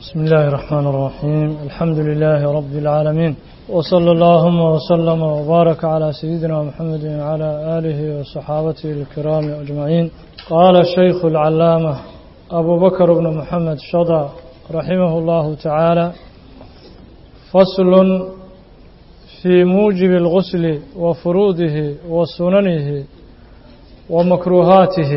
بسم الله الرحمن الرحيم الحمد لله رب العالمين وصلى اللهم وسلم وبارك على سيدنا محمد وعلى آله وصحابته الكرام أجمعين. قال الشيخ العلامة أبو بكر بن محمد شضى رحمه الله تعالى: فصل في موجب الغسل وفروضه وسننه ومكروهاته.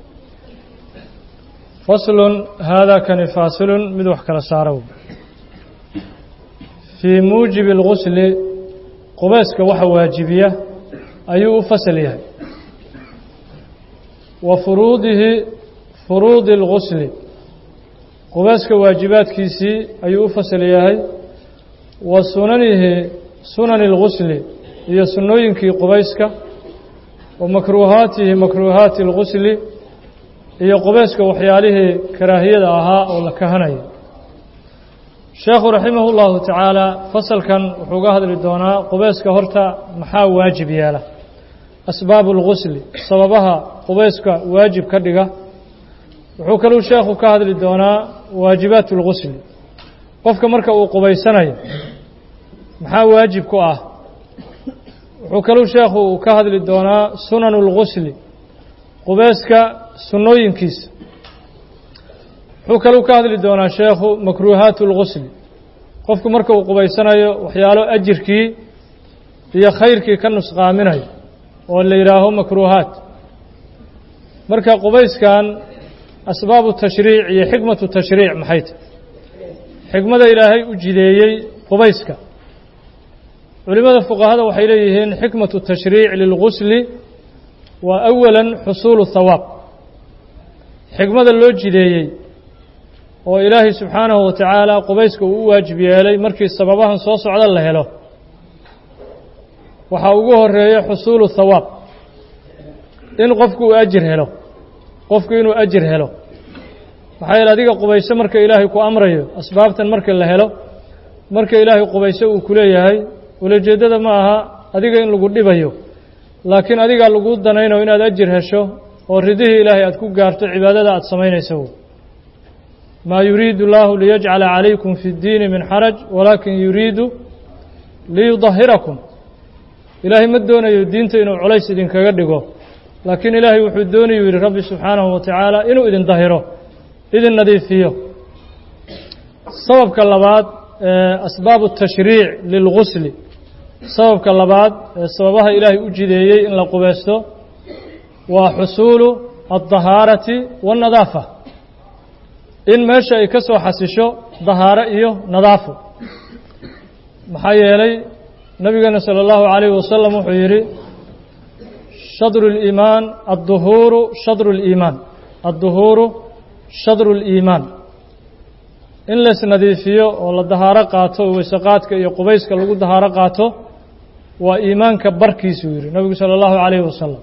فصل هذا كان فاصل مدوح كلا سارو في موجب الغسل قباسك وحا واجبية أيو فصليه وفروضه فروض الغسل قباسك واجبات كيسي أيو فصليه وسننه سنن الغسل هي سنوين كي قباسك ومكروهاته مكروهات الغسل iyo qubayska waxyaalihii karaahiyada ahaa oo la kahanayo. Sheekhu rahimahullahu ta'ala fasalkan wuxuu ga hadli doonaa qubayska horta maxaa waajib yeela, asbaabul ghusl, sababaha qubayska waajib ka dhiga. Wuxuu kaloo sheekhu ka hadli doonaa waajibatul ghusl, qofka marka uu qubaysanayo maxaa waajib ku ah. Wuxuu kaloo sheekhu ka hadli doonaa sunanul ghusl, qubayska sunnooyinkiisa. Wuxuu kaloo ka hadli doonaa sheekhu makruuhaatul ghusl, qofku marka uu qubaysanayo waxyaalo ajirkii iyo khayrkii ka nusqaaminayo oo la yidhaaho makruuhaat. marka qubayskan asbaabu tashriic iyo xikmatu tashriic maxay tahay, xikmada ilaahay u jideeyey qubayska. culimada fuqahada waxay leeyihiin xikmatu tashriic lilghusli wa awalan xusuulu thawaab. xikmada loo jideeyey oo ilaahay subxaanahu wa tacaala qubayska uu u waajib yeelay markii sababahan soo socda la helo, waxaa ugu horeeya xusuulu thawaab, in qofku uu ajir helo, qofku inuu ajir helo. maxaa yeele adiga qubayso marka ilaahay ku amrayo, asbaabtan marka la helo, marka ilaahay qubayso uu ku leeyahay, ulajeeddada ma aha adiga in lagu dhibayo, laakiin adiga lagu danaynayo inaad ajir hesho oo ridihii ilaahay aad ku gaarto cibaadada aad samaynayso. maa yuriidu llaahu liyajcala calaykum fi ddiini min xaraj walaakin yuriidu liyudahirakum. ilaahay ma doonayo diinta inuu culays idinkaga dhigo, laakiin ilaahay wuxuu doonayuu yidhi rabbi subxaanahu wa tacaala inuu idin dahiro, idin nadiifiyo. sababka labaad asbaabu tashriic lilghusli, sababka labaad ee sababaha ilaahay u jideeyey in la qubaysto waa xusuulu addahaarati waannadaafa, in meesha ay ka soo xasisho dahaaro iyo nadaafo. maxaa yeelay nabigeena sala allahu calayhi wasalam wuxuu yidhi shadru liimaan adduhuuru shadru liimaan, adduhuuru shadru liimaan. in lays nadiifiyo oo la dahaaro qaato, weyseqaadka iyo qubayska lagu dahaaro qaato waa iimaanka barkiisuu yidhi nabigu sala allahu calayhi wasalam.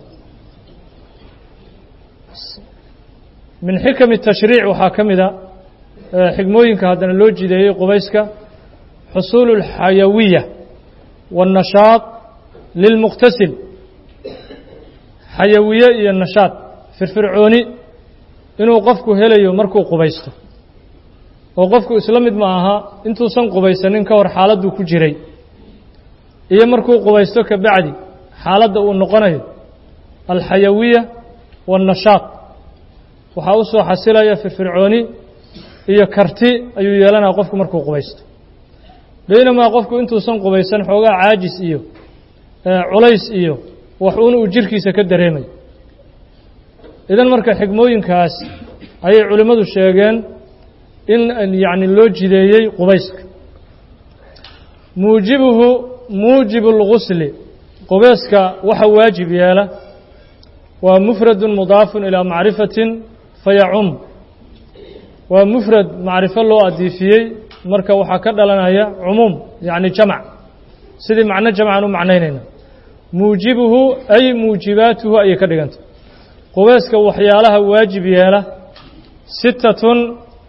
min xikami tashriic waxaa ka mida xigmooyinka haddana loo jideeyey qubayska xusuulu alxayawiya waannashaad lilmuqtasil. xayawiye iyo nashaad, firfircooni inuu qofku helayo markuu qubaysto, oo qofku isla mid ma aha intuusan qubaysanin ka hor xaaladduu ku jiray iyo markuu qubaysto ka bacdi xaaladda uu noqonayo. alxayawiya waannashaad waxaa u soo xasilaya firfircooni iyo karti ayuu yeelanaya qofku markuu qubaysto. baynamaa qofku intuusan qubaysan xoogaa caajis iyo culays iyo waxuuna uu jirkiisa ka dareemayo. idan marka xikmooyinkaas ayay culimmadu sheegeen in yacni loo jideeyey qubayska. muujibuhu muujibu lghusli, qubayska waxa waajib yeela waa mufradun mudaafun ilaa macrifatin fayacum. waa mufrad macrifo loo adiifiyey, marka waxaa ka dhalanaya cumuum, yacni jamc, sidii macno jamcan u macnaynayna. muujibuhu ay muujibaatuhu ayay ka dhigantay. qubayska waxyaalaha waajib yeela sittatun,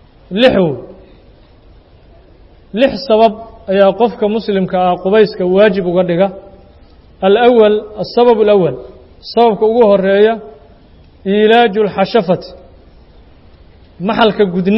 lix sabab ayaa qofka muslimka ah qubayska waajib uga dhiga. alawal asabab alawal, sababka ugu horeeya iilaaju alxashafati, maxalka gudniinka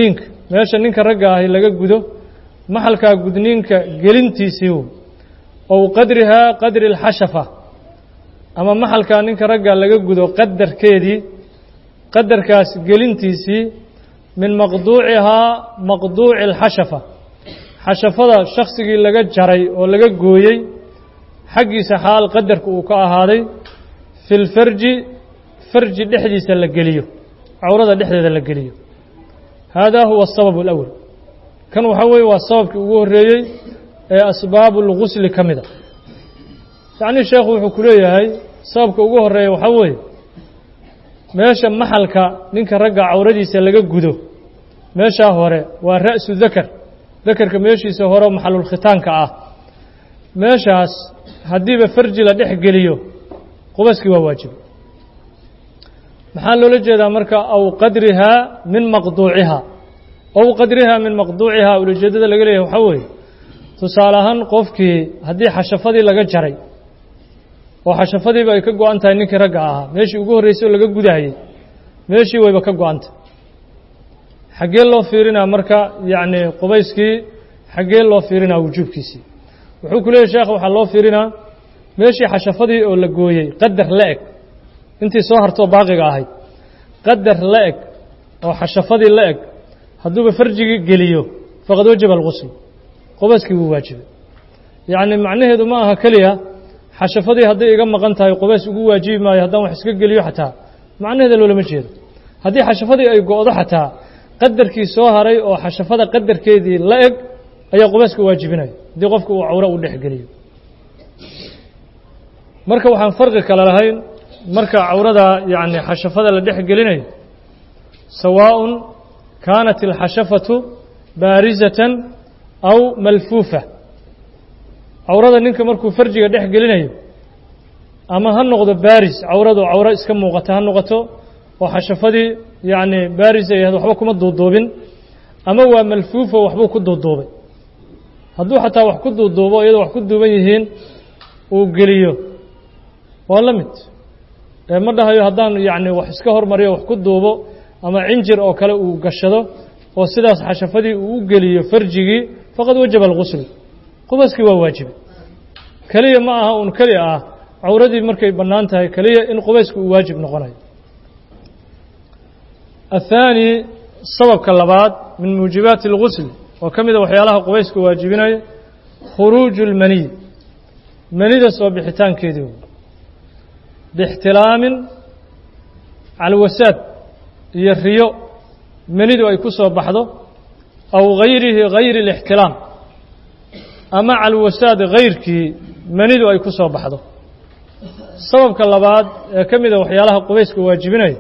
meesha ninka ragga ahi laga gudo maxalkaa gudniinka gelintiisii ow qadrihaa qadri alxashafa ama maxalkaa ninka ragga laga gudo qadarkeedii qadarkaas gelintiisii min maqduucihaa maqduuci alxashafa xashafada shaksigii laga jaray oo laga gooyey xaggiisa xaal qadarka uu ka ahaaday fi lfarji farji dhexdiisa la geliyo cawrada dhexdeeda la geliyo haadaa huwa asababu alawal kan waxaa weeye waa sababkii ugu horreeyey ee asbaabu lgusli ka mida yacnii sheekhu wuxuu ku leeyahay sababka ugu horreeya waxaa weeye meesha maxalka ninka ragga cawradiisa laga gudo meeshaa hore waa ra'su dakar dakarka meeshiisa hore maxalulkhitaanka ah meeshaas haddiiba farji la dhex geliyo qubayskii waa waajib maxaa loola jeedaa marka aw qadrihaa min maqduucihaa aw qadrihaa min maqduucihaa ulajeedada laga leeyahay waxaa weeye tusaale ahaan qofkii haddii xashafadii laga jaray oo xashafadiiba ay ka go-an tahay ninkii ragga ahaa meeshii ugu horreysay oo laga gudahayey meeshii wayba ka go-antay xaggee loo fiirinaa marka yacni qubayskii xaggee loo fiirinaa wujuubkiisii wuxuu ku leeyahy sheekh waxaa loo fiirinaa meeshii xashafadii oo la gooyey qadar la eg intii soo hartoo baaqiga ahayd qadar la eg oo xashafadii la eg hadduuba farjigii geliyo faqad wajaba algusl qubayskii wuu waajibay yacni macnaheedu ma aha keliya xashafadii hadday iga maqan tahay qubays ugu waajibi maayo haddaan wax iska geliyo xataa macnaheeda loolama jeedo haddii xashafadii ay go-do xataa qadarkii soo haray oo xashafada qadarkeedii la eg ayaa qubayska waajibinaya haddii qofka uu cawro u dhex geliyo marka waxaan farqi kale lahayn marka cawrada yacni xashafada la dhex gelinayo sawaaءun kaanat alxashafatu baarizatan aw malfuufa cawrada ninka markuu farjiga dhex gelinayo ama ha noqdo baaris cawradu cawro iska muuqata ha noqoto oo xashafadii yacni baaris ay ahayd waxba kuma duuduubin ama waa malfuufo waxbuu ku duuduubay hadduu xataa wax ku duuduubo iyadoo wax ku duuban yihiin uu geliyo waa la mid ma dhahayo haddaan yacni wax iska hormariyo wax ku duubo ama cinjir oo kale uu gashado oo sidaas xashafadii uu u geliyo farjigii faqad wajaba algusl qubayskii waa waajibay keliya ma aha uun keli ah cawradii markay bannaan tahay keliya in qubaysku uu waajib noqonayo athaani sababka labaad min muujibaati algusl oo ka mida waxyaalaha qubayska waajibinaya khuruuju اlmaniy manida soo bixitaankeedii bixtilaamin calwasaad iyo riyo manidu ay ku soo baxdo aw gayrihi gayri اlاxtilaam ama calwasaad gayrkii manidu ay ku soo baxdo sababka labaad ee ka mida waxyaalaha qubayska waajibinaya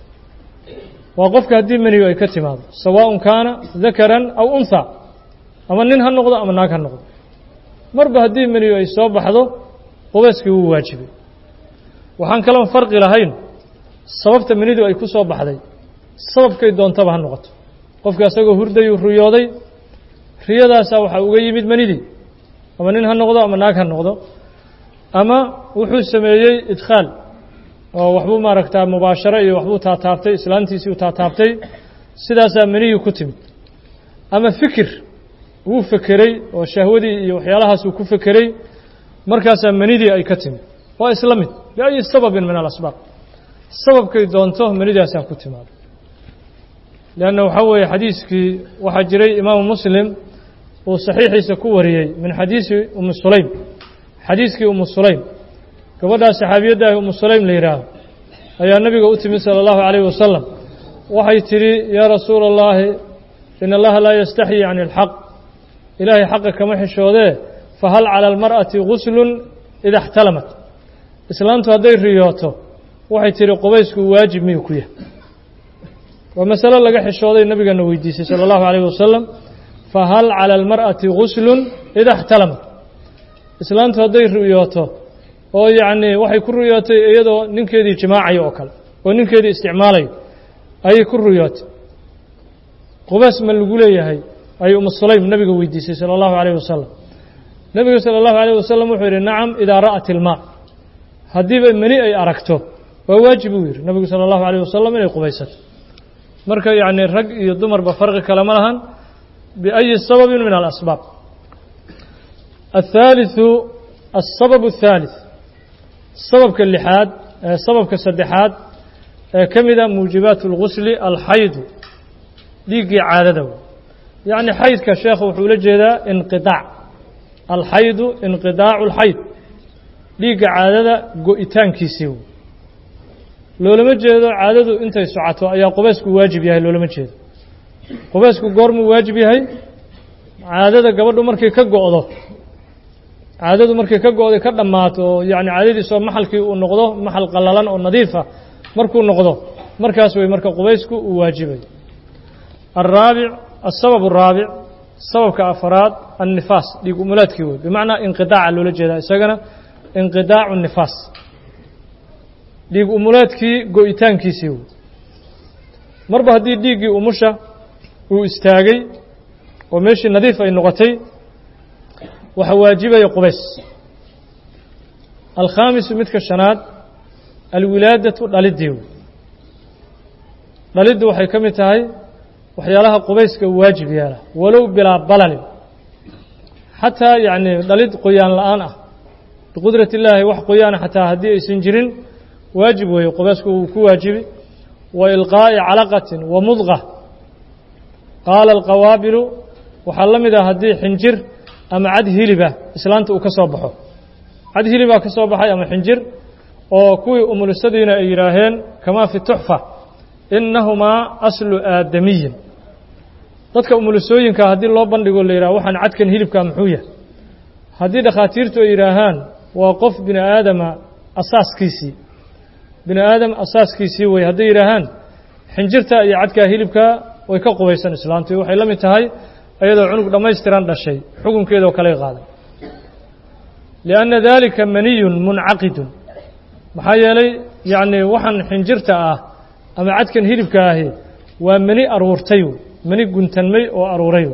waa qofka haddii maniyu ay ka timaado sawaaءun kaana dakaran aw unha ama nin ha noqdo ama naag ha noqdo marba haddii maniyu ay soo baxdo qubayskii wuu waajibay waxaan kaloon farqi lahayn sababta manidu ay ku soo baxday sababkay doontaba ha noqoto qofka isagoo hurdayuu riyooday riyadaasaa waxaa uga yimid manidii ama nin ha noqdo ama naag ha noqdo ama wuxuu sameeyey idkhaal oo waxbuu maaragtaa mubaasharo iyo waxbuu taataabtay islaantiisii u taataabtay sidaasaa maniyii ku timid ama fikir wuu fekeray oo shahwadii iyo waxyaalahaasuu ku fekeray markaasaa manidii ay ka timid waa isla mid biayi sababin min alasbaab sababkay doonto manidaasaa ku timaado leanna waxaa weeye xadiiskii waxaa jiray imaamu muslim uu saxiixiisa ku wariyey min xadiisi ummi sulaym xadiiskii ummu sulaym gabadhaa saxaabiyadda ah ummu sulaym la yidhaaho ayaa nabiga u timid sala allahu calayhi wasalam waxay tidhi yaa rasuula allaahi in allaha laa yastaxyi can ilxaq ilaahay xaqa kama xishoodee fahal cala almar'ati guslun ida اxtalamat islaantu hadday riyooto waxay tidhi qubaysku waajib miyuu ku yahay waa masalo laga xishooday nabigana weydiisay sala allahu calayhi wasalam fahal cala almar'ati guslun ida اxtalamat islaantu hadday riyooto oo yacnii waxay ku riyootay iyadoo ninkeedii jimaacayo oo kale oo ninkeedii isticmaalayo ayay ku riyootay qubays ma lagu leeyahay ayay umu sulaym nabiga weydiisay sala allahu calayhi wasalam nebiga sala allahu calayh wasalam wuxuu yidhi nacam idaa ra'at ilmaa haddiiba mani ay aragto waa waajib uu yidhi nebigu sala allahu calayh wasalam inay qubaysato marka yacnii rag iyo dumarba farqi kale ma lahan بأي سبب من الأسباب. الثالث السبب الثالث السبب كاللحاد السبب كالسدحاد كمذا موجبات الغسل الحيض ديقي عادته يعني حيض كشيخ وحول جدا انقطاع الحيض انقطاع الحيض ديقي عادته قئتان كيسيو لو لما جدا عادته انت سعته يا قباسك واجب ياهي لو لما جدا قباسك قرم واجب ياهي عادته قبل مركي كقعده عادته مركي كقعده كدمaato يعني caadadiisa maxalkii uu noqdo maxal qalalan oo nadiif ah markuu noqdo markaas way marka qubaysku uu waajibay. الرابع السبب الرابع سبب كأفراد النفاس ديق أمولاتكي بمعنى انقطاع لولا جدا isagana انقطاع النفاس ديق أمولاتكي go'itaankiisii marba hadii diigii umusha uu istaagay oo meeshii nadiif ay noqotay waxa waajibaya qubays. الخامس midka shanaad alwilaadatu dhalidiiw dhalidu waxay kamid tahay waxyaalaha qubayska waajib yaala walow bilaa balalin xataa yani dhalid qoyaan la'aan ah biqudrati illaahi wax qoyaana xataa haddii aysan jirin waajib weeye qubaysku uu ku waajibi. wa ilqaa'i calaqatin wa mudqa qaala alqawaabilu waxaa la mid ah haddii xinjir ama cad hiliba islaanta uu ka soo baxo cad hilibaa ka soo baxay ama xinjir oo kuwii umulisadiina ay yidhaaheen kamaa fi tuxfa innahumaa aslu aadamiyin dadka umulisooyinka haddii loo bandhigo la yidhaha waxaan cadkan hilibkaa muxuu yahay haddii dhakhaatiirtu ay yidhaahaan waa qof bini aadama asaaskiisii bini aadam asaaskiisii wey hadday yidhaahaan xinjirta iyo cadkaa hilibkaa way ka qubaysan islaantu waxay la mid tahay iyadoo cunug dhammaystiran dhashay xukunkeedoo kale qaaday. lianna dalika maniyun muncaqidun maxaa yeelay yacni waxaan xinjirta ah ama cadkan hilibka ahi waa mani aruurtay mani guntanmay oo aruuray.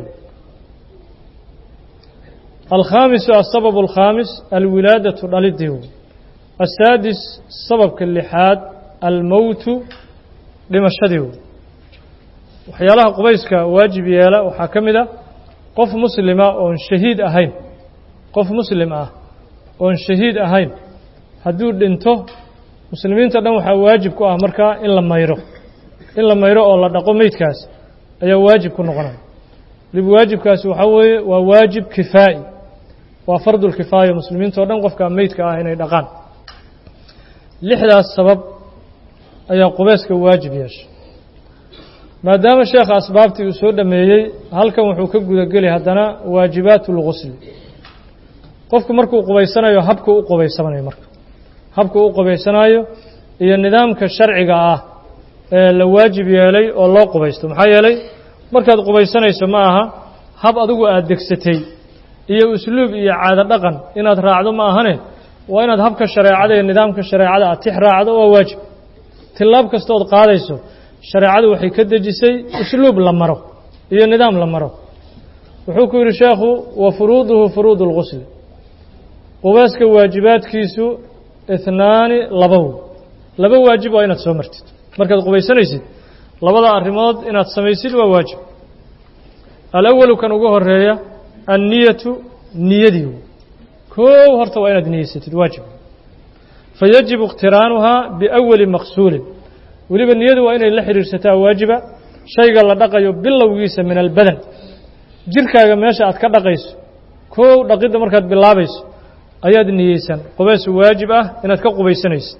الخامس السبب الخامس الولادة dhalidiiw. السادس sababka lixaad الموت dhimashadiiw waxyaalaha qubayska waajib yeela waxaa ka mid ah qof muslima oon shahiid ahayn qof muslim ah oon shahiid ahayn hadduu dhinto muslimiinta dhan waxaa waajib ku ah markaa in la mayro oo la dhaqo meydkaas ayaa waajib ku noqonaya. lib waajibkaasi waxaa weeye waa waajib kifaa'i waa fardul kifaaya muslimiinta oo dhan qofka meydka ah inay dhaqaan. lixdaas sabab ayaa qubayska waajib yeeshay. maadaama sheekha asbaabtii uu soo dhameeyey halkan wuxuu ka gudageli haddana waajibaatul ghusl qofku markuu qubaysanayo habka u qubaysanayo marka habka u qubaysanayo iyo nidaamka sharciga ah ee la waajib yeelay oo loo qubaysto maxaa yeelay markaad qubaysanayso ma aha hab adigu aad degsatay iyo usluub iyo caado dhaqan inaad raacdo ma ahane waa inaad habka shareecada iyo nidaamka shareecada aad tix raacdo waa waajib. tilaab kasta oo qaadayso shareecadu waxay ka dejisay usluub la maro iyo nidaam la maro. wuxuu ku yiri sheekhu wa furuuduhu furuudul ghusl qubayska waajibaadkiisu ithnaani laba waajib waa inaad soo martid markaad qubaysanaysid labada arrimood inaad samaysid waa waajib. alawwalu kan ugu horeeya anniyatu niyadii koow horta waa inaad niyeysatid waajib. fayajibu iqtiraanuhaa biawali maqsuulin weliba niyadu waa inay la xiriirsataa waajiba shayga la dhaqayo bilowgiisa min albadan jirkaaga meesha aad ka dhaqayso koow dhaqidda markaad bilaabayso ayaad niyeysan qubays waajib ah inaad ka qubaysanaysid.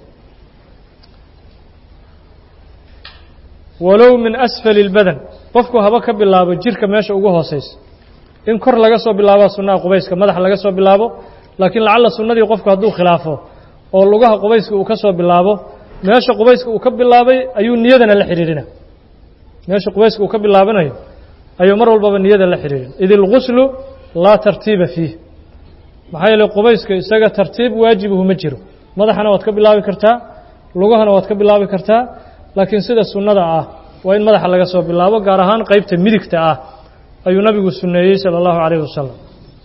walow min asfali اlbadan qofku haba ka bilaabo jirka meesha ugu hooseysa in kor laga soo bilaabo sunnaha qubayska madaxa laga soo bilaabo laakiin lacalla sunnadii qofku hadduu khilaafo oo lugaha qubayska uu ka soo bilaabo meesha qubayska uu ka bilaabay ayuu niyadana la xiriirina meesha qubayska uu ka bilaabanayo ayuu mar walbaba niyada la xiriirin. id ilghuslu laa tartiiba fiih maxaa yeelay qubayska isaga tartiib waajibuhu ma jiro madaxana waad ka bilaabi kartaa lugahana waad ka bilaabi kartaa laakiin sida sunnada ah waa in madaxa laga soo bilaabo gaar ahaan qaybta midigta ah ayuu nabigu sunneeyey sala allahu calayhi wasalam.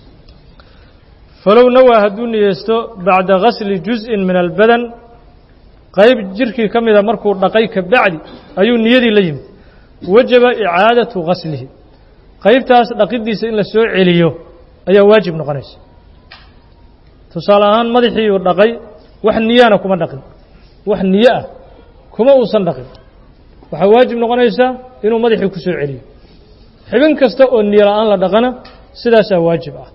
falow nawaa hadduu niyeysto bacda gasli juz-in min albadan qayb jirkii ka mida markuu dhaqay ka bacdi ayuu niyadii la yimid wajaba icaadatu gaslihi qaybtaas dhaqidiisa in la soo celiyo ayaa waajib noqonaysa tusaale ahaan madaxii uu dhaqay wax niyana kuma dhaqin wax niyo ah kuma uusan dhaqin waxa waajib noqonaysa inuu madaxii ku soo celiyo xibin kasta oo niyo la'aan la dhaqana sidaas waajib ah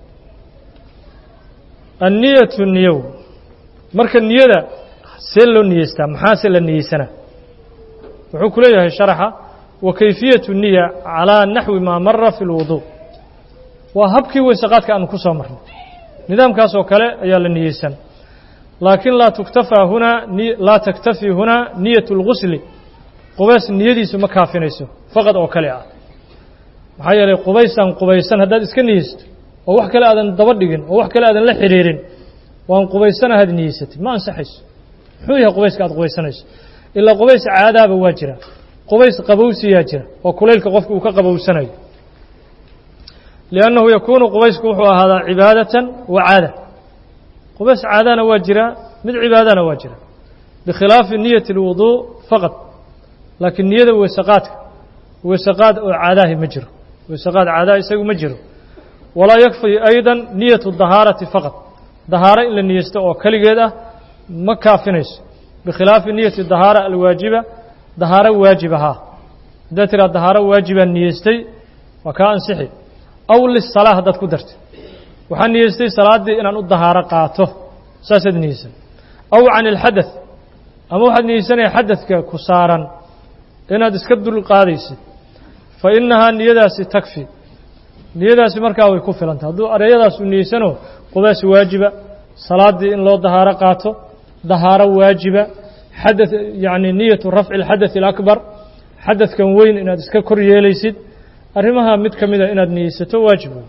an-niyatu niyow marka niyada see loo niyeystaa maxaa la niyeysana wuxuu ku leeyahay sharaxa wa kayfiyatu niyya ala nahwi ma marra fi al-wudu wa habkii weysaqaadka aan ku soo marnay nidaamkaas oo kale ayaa la niyeysan laakiin la taktafi huna niyatu al-ghusl qubays niyadiisu ma kaafinayso faqad oo kale ah maxaa yeelay qubaysan haddaad iska niyeysto oo wax kale aadan daba dhigin oo wax kale aadan la xiriirin waan qubaysanahaad niyeysatay ma ansaxayso muxuu yahay qubayska aad qubaysanayso ilaa qubays caadaaba waa jira qubays qabowsiyaa jira oo kulaylka qofka uu ka qabowsanayo liannahu yakuunu qubaysku wuxuu ahaadaa cibaadatan wa caada qubays caadana waa jira mid cibaadana waa jira bikhilaafi niyati alwuduu faqad laakiin niyada weysaqaad oo caadaahi ma jiro weysaqaad caadaa isagu ma jiro walaa yakfi aydan niyatu dahaarati faqad dahaaro in la niyeysto oo keligeed ah ma kaafinayso bikhilaafi niyati dahaara alwaajiba dahaaro waajibahaa haddaad tiraa dahaaro waajibaan niyeystay waa kaa ansixi aw lisalaa haddaad ku dartay waxaan niyeystay salaaddii inaan u dahaaro qaato saasaad niyeysan aw can ilxadath ama waxaad niyeysanaya xadadka ku saaran inaad iska dul qaadaysid fa innahaa niyadaasi takfi niyadaasi markaa way ku filantah hadduu ereyadaas u niyeysano qubays waajiba salaaddii in loo dahaaro qaato dahaaro waajiba xadath yacni niyatu rafci alxadath alakbar xadadkan weyn inaad iska kor yeelaysid arrimaha mid ka mida inaad niyeysato waajib wey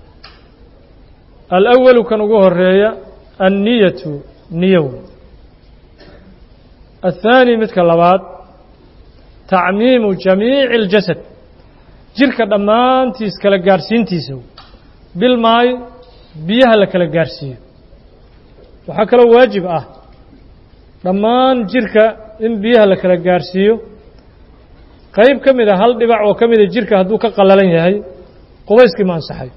alawalu kan ugu horeeya anniyatu niyow athaani midka labaad tacmiimu jamiici اljasad jirka dhammaantiis kala gaarhsiintiisa bilmaayo biyaha la kala gaarhsiiyo waxaa kaloo waajib ah dhammaan jirka in biyaha la kala gaarhsiiyo qayb ka mida hal dhibac oo ka mida jirka hadduu ka qallalan yahay qubayskii ma ansaxay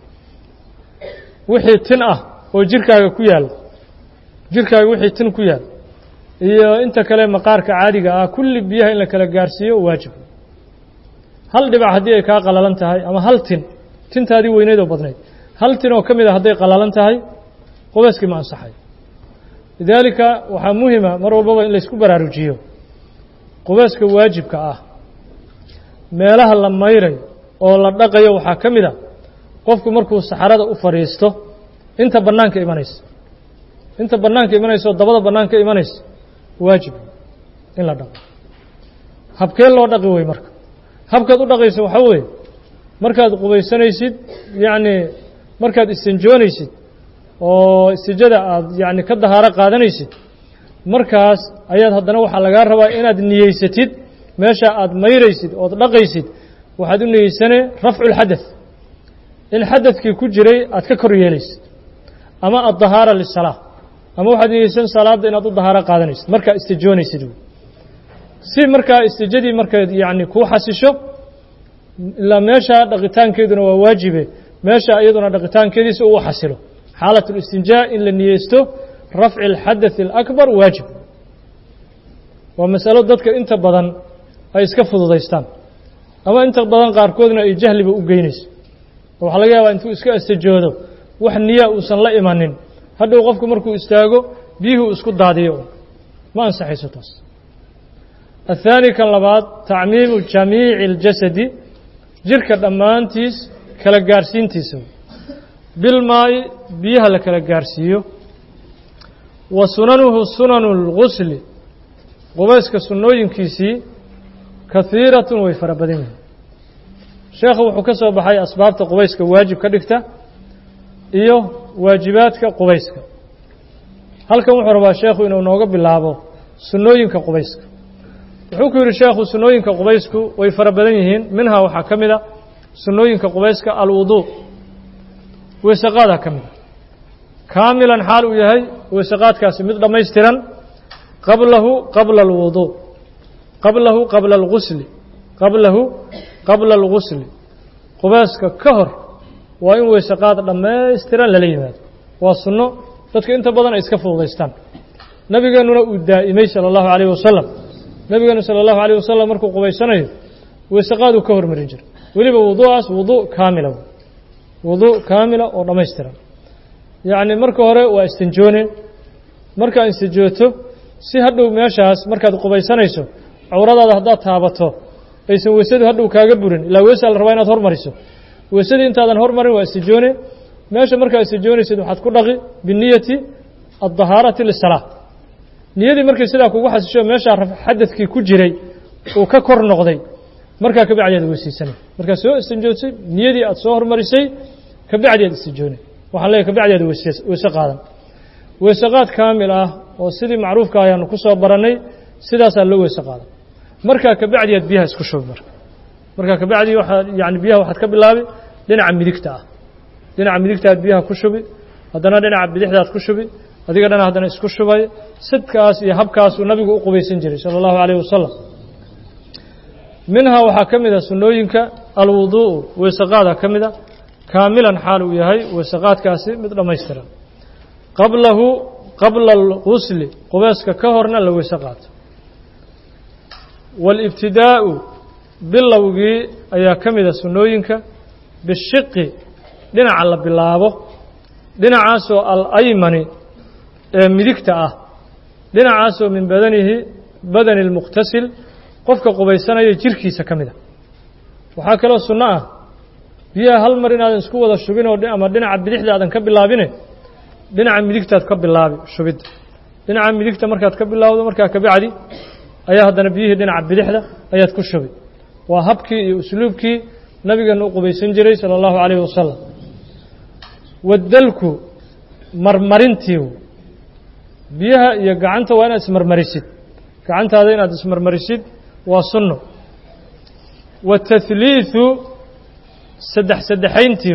wixii tin ah oo jirkaaga ku yaalla jirkaaga wixii tin ku yaal iyo inta kale maqaarka caadiga ah kulli biyaha in la kala gaarhsiiyo waajib hal dhibac haddii ay kaa qallalan tahay ama hal tintaadii weyneyd oo badnayd hal tin oo ka mid a hadday qallalan tahay qubayskii ma ansaxay lidaalika waxaa muhima mar walbaba in laysku baraarujiyo qubayska waajibka ah meelaha la mayrayo oo la dhaqayo waxaa ka mid a qofku markuu saxarada u fadhiisto inta bannaanka imanaysa oo dabada bannaanka imanaysa waajib in la dhaqo habkee loo dhaqi wey marka habkaad u dhaqayso waxaa weeye markaad qubaysanaysid yacni markaad istinjoonaysid oo istijada aad yacni ka dahaaro qaadanaysid markaas ayaad haddana waxaa lagaa rabaa inaad niyeysatid meesha aad mayraysid ood dhaqaysid waxaad u niyeysanee rafcu lxadath in xadadkii ku jiray aad ka kor yeelaysid ama addahaara lisalaa ama waxaad niyeysan salaadda inaad u dahaaro qaadanaysid markaa istijoonaysid si markaa istijadii markayd yacni kuu xasisho ilaa meesha dhaqitaankeeduna waa waajibe meesha iyaduna dhaqitaankeediisa uu xasilo xaalat اlistinjaa in la niyeysto rafci اlxadaث اlakbar waajib waa masalo dadka inta badan ay iska fududaystaan ama inta badan qaarkoodna ay jahliba u geynayso oo waxaa laga yaabaa intuu iska istijoodo wax niya uusan la imanin hadhow qofku markuu istaago biyuhu isku daadiyo ma ansaxayso taas athaani kan labaad tacmiimu jamiici اljasadi jirka dhammaantiis kala gaarhsiintiisa bilmaayi biyaha la kala gaarhsiiyo wa sunanuhu sunanu اlgusli qubayska sunnooyinkiisii kahiiratun way fara badan yihiin sheekhu wuxuu ka soo baxay asbaabta qubayska waajib ka dhigta iyo waajibaadka qubayska halkan wuxuu rabaa sheekhu inuu nooga bilaabo sunnooyinka qubayska wuxuu ku yidhi sheekhu sunnooyinka qubaysku way fara badan yihiin minhaa waxaa ka mid a sunnooyinka qubayska alwuduu weysaqaadaa ka mid a kaamilan xaal uu yahay weysaqaadkaasi mid dhammaystiran qablahu qabla alwuduu qablahu qabla algusli qubeyska ka hor waa in weyse qaad dhammaystiran lala yimaado waa sunno dadka inta badan ay iska fududaystaan nabigeenuna uu daa'imay sala allahu calayhi wasalam nabigeenu sala allahu calayhi wasalam markuu qubaysanayo weyse qaad uu ka hormarin jiray weliba wuduucaas wuduu kaamila oo dhammaystiran yacni marka hore waa istinjoone markaa istijooto si hadhow meeshaas markaad qubaysanayso cawradaada haddaad taabato aysan weysadu hadhow kaaga burin ilaa weysaa la rabaa inaad hormariso weysadii intaadan hormarin waa istijoone meesha markaa istijoonaysid waxaad ku dhaqi biniyati addahaarati lisalaa niyadii markay sidaa kugu xasisho meeshaa xadadkii ku jiray uu ka kor noqday markaa kabacdi aad weysaysanay markaa soo istinjoodsay niyadii aad soo hormarisay kabacdi aad istijoonay waxaan leeyahay kabacdi aad weyse qaadan weyse qaad kaamil ah oo sidii macruufka ayaanu ku soo barannay sidaasaa loo weyse qaadan markaa kabacdi aad biyaha isku shubi markaa kabacdi yani biyaha waxaad ka bilaabi dhinaca midigta ah dhinaca midigta aad biyaha ku shubi haddana dhinaca bidixda aad ku shubi adiga dhana haddana isku shubay sidkaas iyo habkaasuu nabigu u qubaysan jiray sala allahu calayhi wasalam minhaa waxaa ka mid a sunnooyinka alwuduu'u weyse qaada ka mid a kaamilan xaal uu yahay weyse qaadkaasi mid dhammaystiran qabla algusli qubeyska ka horna la weyse qaato waalibtidaa'u bilowgii ayaa ka mida sunnooyinka bishiqi dhinaca la bilaabo dhinacaasoo alaymani ee midigta ah dhinacaasoo min badani اlmuqtasil qofka qubaysanaya jirkiisa ka mida waxaa kaloo sunno ah biyaha hal mar inaadan isku wada shubin oo ama dhinaca bidixda aadan ka bilaabine dhinaca midigtaad ka bilaabi shubidda dhinaca midigta markaad ka bilaawdo markaa kabacdi ayaa haddana biyihii dhinaca bidixda ayaad ku shubi waa habkii iyo usluubkii nabigeena u qubaysan jiray sala allahu calayhi wasalam waddalku marmarintii biyaha iyo gacanta waa inaad ismarmarisid gacantaada inaad ismarmarisid waa sunno watahliiثu saddexayntii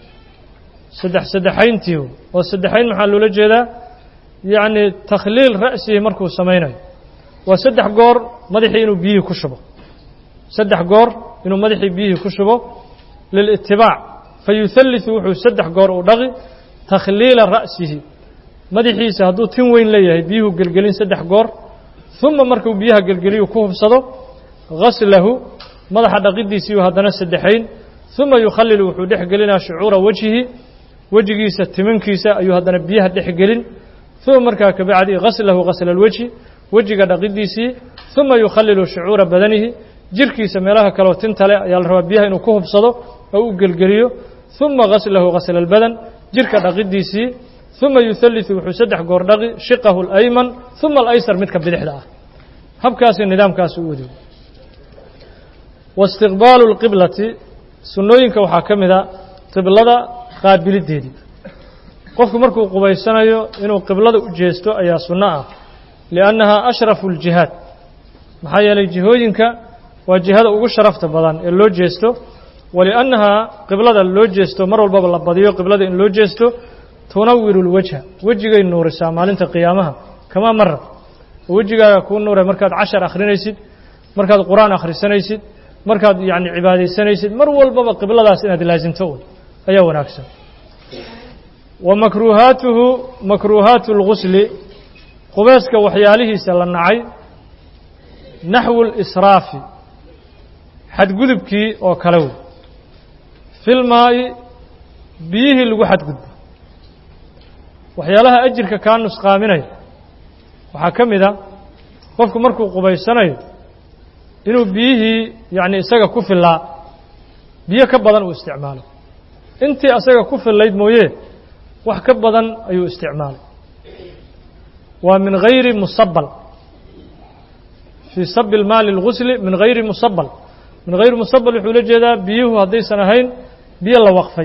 oo saddexayn maxaa loola jeedaa yacni takhliil ra'sihi markuu samaynayo waa saddex goor madaxii inuu biyihii ku shubo saddex goor inuu madaxii biyihii ku shubo lilitibaac fayuhalliثu wuxuu saddex goor u dhaqi takhliila ra'sihi madaxiisa hadduu tin weyn leeyahay biyuhu gelgelin saddex goor uma markuu biyaha gelgeliyu ku hubsado gaslahu madaxa dhaqidiisiiyu haddana saddexayn uma yukhallilu wuxuu dhex gelinaa shucuura wajhihi wejigiisa timankiisa ayuu haddana biyaha dhex gelin uma markaa kabacdi gaslahu gasla alwajhi wejiga dhaqidiisii uma yukhallilu shucuura badanihi jirkiisa meelaha kaleo tinta leh ayaa la rabaa biyaha inuu ku hubsado oo u gelgeliyo uma gaslahu gasla albadan jirka dhaqidiisii uma yuhalliثu wuxuu saddex goor dhaqi shiqahu alayman uma alaysar midka bidixda ah habkaasi nidaamkaasi u wadiyo waistiqbaalu اlqiblati sunnooyinka waxaa ka mid a qiblada qaabilideedii qofku markuu qubaysanayo inuu qiblada u jeesto ayaa sunno ah liannaha ashrafu اljihaad maxaa yeelay jihooyinka waa jihada ugu sharafta badan ee loo jeesto waliannahaa qiblada loo jeesto mar walbaba la badiyo qiblada in loo jeesto tunawiru اlwajha wejigay nuurisaa maalinta qiyaamaha kamaa mara wejigaaga kuu nuuray markaad cashar akhrinaysid markaad qur-aan akhrisanaysid markaad yacni cibaadaysanaysid mar walbaba qibladaas inaad laasimto ayaa wanaagsan wa makruuhaatuhu makruuhaatu اlgusli qubeyska waxyaalihiisa la nacay naxwu اlisraafi xadgudubkii oo kale wey filmaa'i biyihii lagu xadgudbo waxyaalaha ajirka kaa nusqaaminaya waxaa ka mid a qofku markuu qubaysanayo inuu biyihii yacni isaga ku fillaa biyo ka badan uu isticmaalo intii asaga ku fillayd mooye wax ka badan ayuu isticmaalay waa min hayri musabal fii sabi lmaali اlgusli min hayri musabal min hayri musabal wuxuu la jeedaa biyuhu haddaysan ahayn biyo la waqfay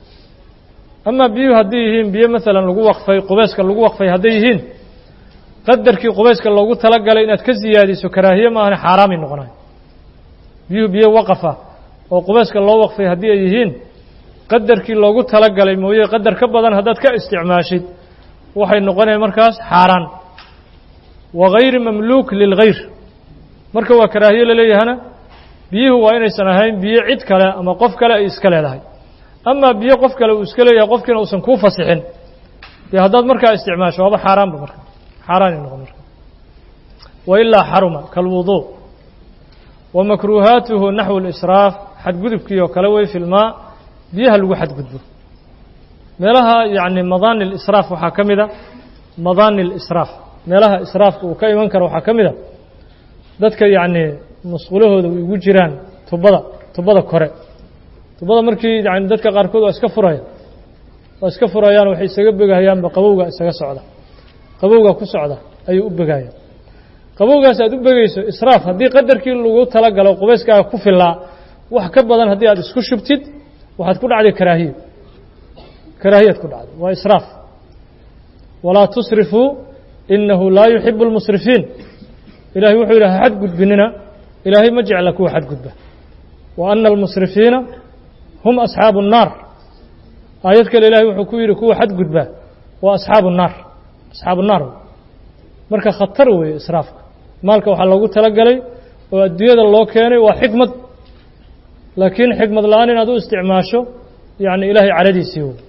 ama biyuhu hadday yihiin biyo maalan lagu waqfay qubeyska lagu waqfay hadday yihiin qadarkii qubeyska loogu talagalay inaad ka siyaadiso karaahiye maahane xaaraamay noqonayo biyuhu biyo waqafa oo qubeyska loo waqfay haddii ay yihiin qadarkii loogu talagalay mooye qadar ka badan haddaad ka isticmaashid waxay noqonayaan markaas xaaraan wa hayri mamluuk lilghayr marka waa karaahiye la leeyahana biyuhu waa inaysan ahayn biyo cid kale ama qof kale ay iska leedahay amaa biyo qof kale uu iska leeyahay qofkiina uusan kuu fasixin dee haddaad markaa isticmaasho waaba xaaraanba marka xaaraan ay noqon marka wailaa xaruma kalwuduu wa makruuhaatuhu naxwu اlisraaf xadgudubkii oo kale wey filmaa biyaha lagu xadgudbo meelaha yacni madaani اlisraaf waxaa ka mida madaani اlisraaf meelaha israafka uu ka iman karo waxaa ka mida dadka yacni musqulahooda way ugu jiraan tubada kore tubada markii yani dadka qaarkood waa iska furayaan waxay isaga begahayaanba qabowga isaga socda qabowga ku socda ayuu u begaya qabowgaas aad u begayso israaf haddii qadarkii lagu talagalo qubayskaaga ku filaa wax ka badan haddii aad isku shubtid waxaad ku dhacday karaahiyad ku dhacday waa israaf walaa tusrifuu inahu laa yuxibu اlmusrifiin ilahay wuxuu yidhi ha xadgudbinina ilaahay ma jecla kuwa xadgudba wa ana almusrifiina hum asxaabu الnaar aayad kale ilahay wuxuu ku yidhi kuwa xadgudba waa asxaabu الnaar marka khatar weeye israafka maalka waxaa loogu talagalay oo adduunyada loo keenay waa xikmad laakiin xikmad la-aan inaad u isticmaasho yani ilahay caradiisii wey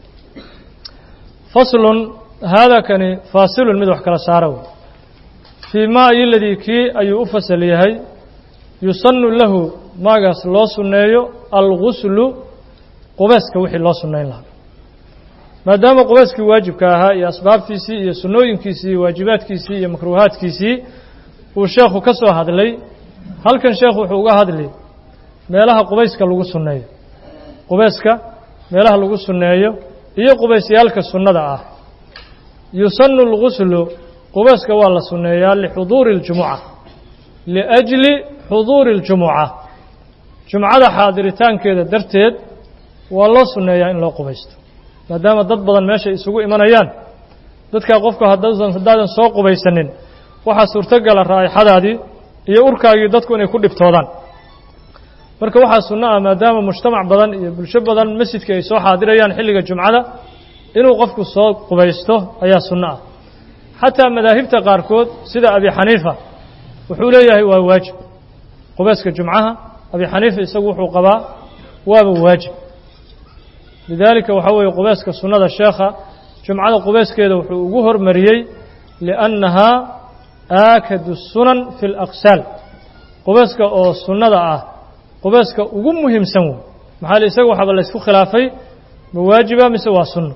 faslun haadaa kani faasilun mid wax kala saara wey fii maa iyoladii kii ayuu u fasal yahay yusanu lahu maagaas loo sunneeyo alguslu qubayska wixii loo sunnayn lahaa maadaama qubayskii waajibka ahaa iyo asbaabtiisii iyo sunnooyinkiisii iyo waajibaadkiisii iyo makruuhaadkiisii uu sheekhu ka soo hadlay halkan sheekhu wuxuu uga hadli meelaha qubayska lagu sunneeyo qubayska meelaha lagu sunneeyo iyo qubaysyaalka sunnada ah yusanu alguslu qubayska waa la sunneeyaa lixuduuri اljumuca liأjli xuduuri اljumuca jumcada xaadiritaankeeda darteed waa loo sunneeyaa in loo qubaysto maadaama dad badan meeshay isugu imanayaan dadkaa qofku haddaadan soo qubaysanin waxaa suurtogala raa'ixadaadii iyo urkaagii dadku inay ku dhibtoodaan marka waxaa sunno ah maadaama mujtamac badan iyo bulsho badan masjidka ay soo xaadirayaan xilliga jumcada inuu qofku soo qubaysto ayaa sunno ah xataa madaahibta qaarkood sida abi xaniifa wuxuu leeyahay waa waajib qubayska jumcaha abi xaniifa isagu wuxuu qabaa waaba waajib lidaalika waxaa weeye qubayska sunnada sheekha jumcada qubayskeeda wuxuu ugu hormariyey liannahaa aakadu sunan fi اlaqsaal qubayska oo sunnada ah qubayska ugu muhiimsan wey maxaa le isaga waxaaba laysku khilaafay ma waajiba mise waa sunno